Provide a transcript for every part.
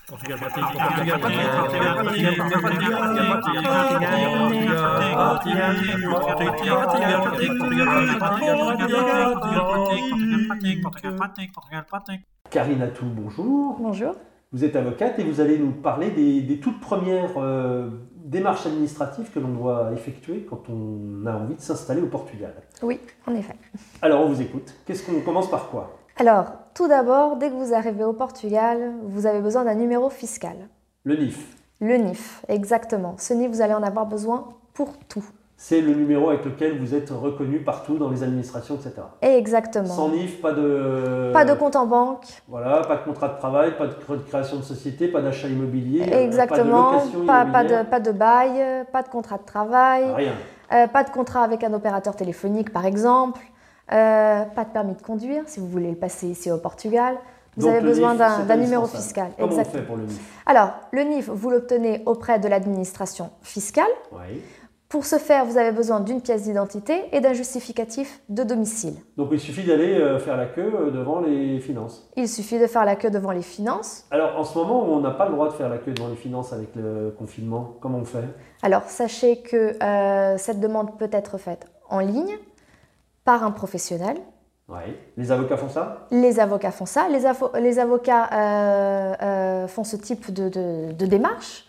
Karine Atou, bonjour. Bonjour. Vous êtes avocate et vous allez nous parler des toutes premières démarches administratives que l'on doit effectuer quand on a envie de s'installer au Portugal. Oui, en effet. Alors on vous écoute. On commence par quoi? Alors, tout d'abord, dès que vous arrivez au Portugal, vous avez besoin d'un numéro fiscal. Le NIF. Le NIF, exactement. Ce NIF, vous allez en avoir besoin pour tout. C'est le numéro avec lequel vous êtes reconnu partout dans les administrations, etc. Exactement. Sans NIF, pas de... Pas de compte en banque. Voilà, pas de contrat de travail, pas de création de société, pas d'achat immobilier, Exactement. pas de location immobilière. Pas de bail, pas de contrat de travail. Rien. Pas de contrat avec un opérateur téléphonique, par exemple. Pas de permis de conduire, si vous voulez le passer ici au Portugal. Vous avez besoin d'un numéro fiscal. Comment on fait pour le NIF? Alors, le NIF, vous l'obtenez auprès de l'administration fiscale. Oui. Pour ce faire, vous avez besoin d'une pièce d'identité et d'un justificatif de domicile. Donc il suffit d'aller faire la queue devant les finances. Il suffit de faire la queue devant les finances. Alors en ce moment, on n'a pas le droit de faire la queue devant les finances avec le confinement. Comment on fait? Alors sachez que cette demande peut être faite en ligne par un professionnel. Oui. Les avocats font ça? Les avocats font ça. Les avocats font ce type de démarche.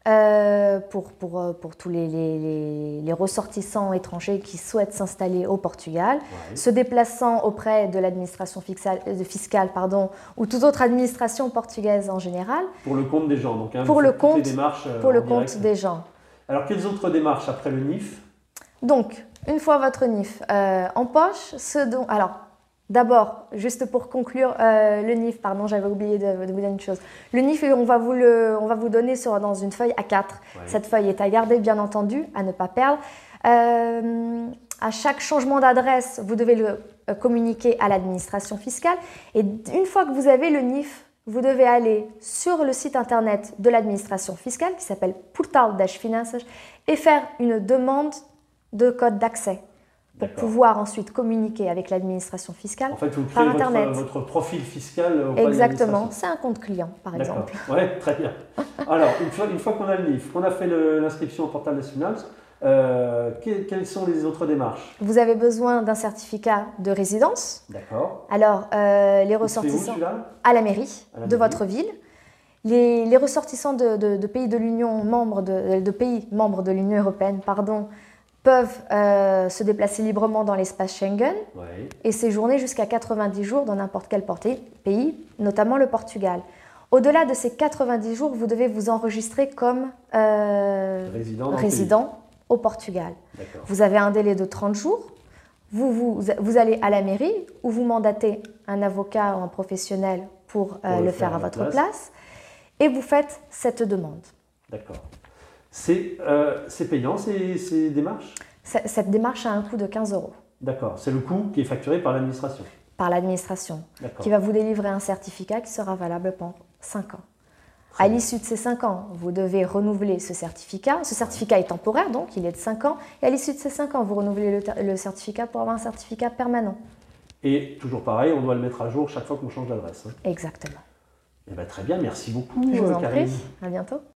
Pour tous les ressortissants étrangers qui souhaitent s'installer au Portugal, se déplaçant auprès de l'administration fiscale ou toute autre administration portugaise en général. Pour le compte des gens, donc pour le compte, les démarches pour le compte des gens. Alors quelles autres démarches après le NIF? Donc, une fois votre NIF en poche, alors, d'abord, juste pour conclure, le NIF, pardon, j'avais oublié de vous dire une chose. Le NIF, on va vous donner dans une feuille A4. Ouais. Cette feuille est à garder, bien entendu, à ne pas perdre. À chaque changement d'adresse, vous devez le communiquer à l'administration fiscale. Et une fois que vous avez le NIF, vous devez aller sur le site internet de l'administration fiscale qui s'appelle Portal das Finanças et faire une demande de code d'accès. Pour pouvoir ensuite communiquer avec l'administration fiscale par Internet. En fait, vous créez votre profil fiscal auprès de Exactement, c'est un compte client, par exemple. Oui, très bien. Alors, une fois qu'on a le NIF, qu'on a fait l'inscription au portal des finances, quelles sont les autres démarches? Vous avez besoin d'un certificat de résidence. D'accord. Alors, les ressortissants à la mairie de votre ville. Les ressortissants de pays de l'Union pays membres de l'Union européenne, peuvent se déplacer librement dans l'espace Schengen et séjourner jusqu'à 90 jours dans n'importe quel pays, notamment le Portugal. Au-delà de ces 90 jours, vous devez vous enregistrer comme résident au Portugal. Vous avez un délai de 30 jours. Vous allez à la mairie où vous mandatez un avocat ou un professionnel pour le faire à votre place et vous faites cette demande. D'accord. C'est payant ces démarches? Cette démarche a un coût de 15 €. D'accord, c'est le coût qui est facturé par l'administration? Par l'administration, qui va vous délivrer un certificat qui sera valable pendant 5 ans. À l'issue de ces 5 ans, vous devez renouveler ce certificat. Ce certificat est temporaire, donc il est de 5 ans. Et à l'issue de ces 5 ans, vous renouvelez le certificat pour avoir un certificat permanent. Et toujours pareil, on doit le mettre à jour chaque fois qu'on change d'adresse. Exactement. Eh bien, très bien, merci beaucoup. Je vous en prie, à bientôt.